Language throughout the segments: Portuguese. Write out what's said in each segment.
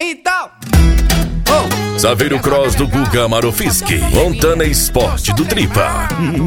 Então, Saveiro Cross do Guga Marofiski, Montana Esporte do Tripa.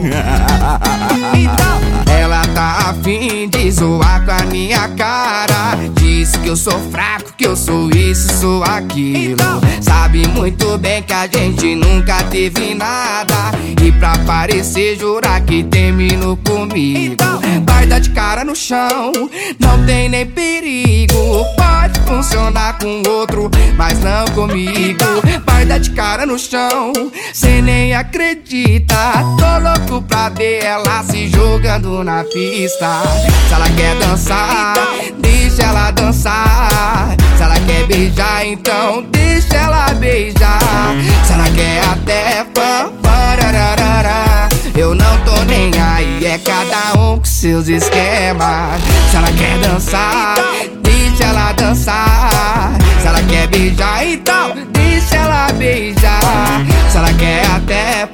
Ela tá afim de zoar com a minha cara. Diz que eu sou fraco, que eu sou isso, sou aquilo. Sabe muito bem que a gente nunca teve nada. E pra parecer jurar que terminou comigo. Vai dar de cara no chão, não tem nem perigo. Pode funcionar com outro, mas não comigo. Vai dar de cara no chão, cê nem acredita. Tô louco pra ver ela se jogando na pista. Se ela quer dançar, deixa ela dançar. Se ela quer beijar, então deixa ela beijar. Se ela quer até eu não tô nem aí, é cada um com seus esquemas. Se ela quer dançar, deixa ela dançar. Se ela quer beijar, então deixa ela beijar. Se ela quer até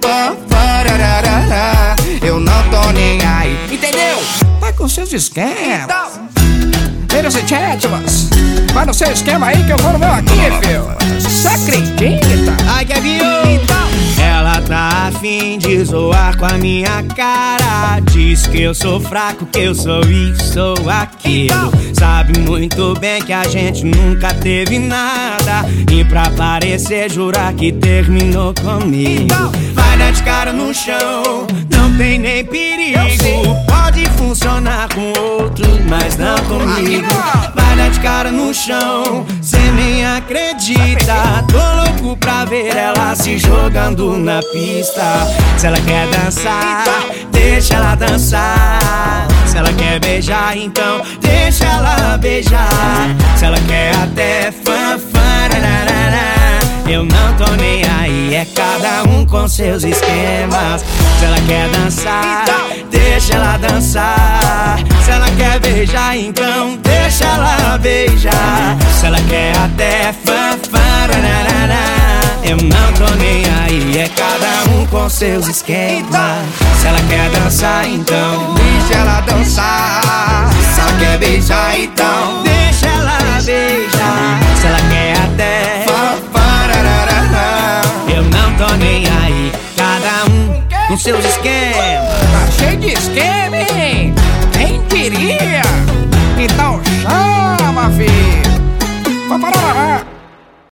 eu não tô nem aí, entendeu? Vai com seus esquemas. Vira se tchétimas. Vai no seu esquema aí que eu vou no meu aqui, filho. Você acredita? Ai, que viu? Ela tá afim de zoar com a minha cara. Diz que eu sou fraco, que eu sou isso, sou aquilo. Sabe muito bem que a gente nunca teve nada. E pra parecer jurar que terminou comigo. Vai dar de cara no chão, não tem nem perigo. Pode funcionar com outros, mas não comigo. Vai dar de cara no chão, cê nem acredita. Tô louco pra ver ela se jogando na pista. Se ela quer dançar, deixa ela dançar. Se ela quer beijar, então deixa ela beijar. Se ela quer até eu não tô nem aí, é cada um com seus esquemas. Se ela quer dançar, deixa ela dançar. Se ela quer beijar, então deixa ela beijar. Se ela quer até eu não tô nem aí, é cada um com seus esquemas. Se ela quer dançar, então deixa ela dançar. Se ela quer beijar, então deixa ela beijar. Se ela quer até eu não tô nem aí, cada um com seus esquemas. Tá cheio de esquema, hein? Quem diria? Então chama, filho. Vamos parar.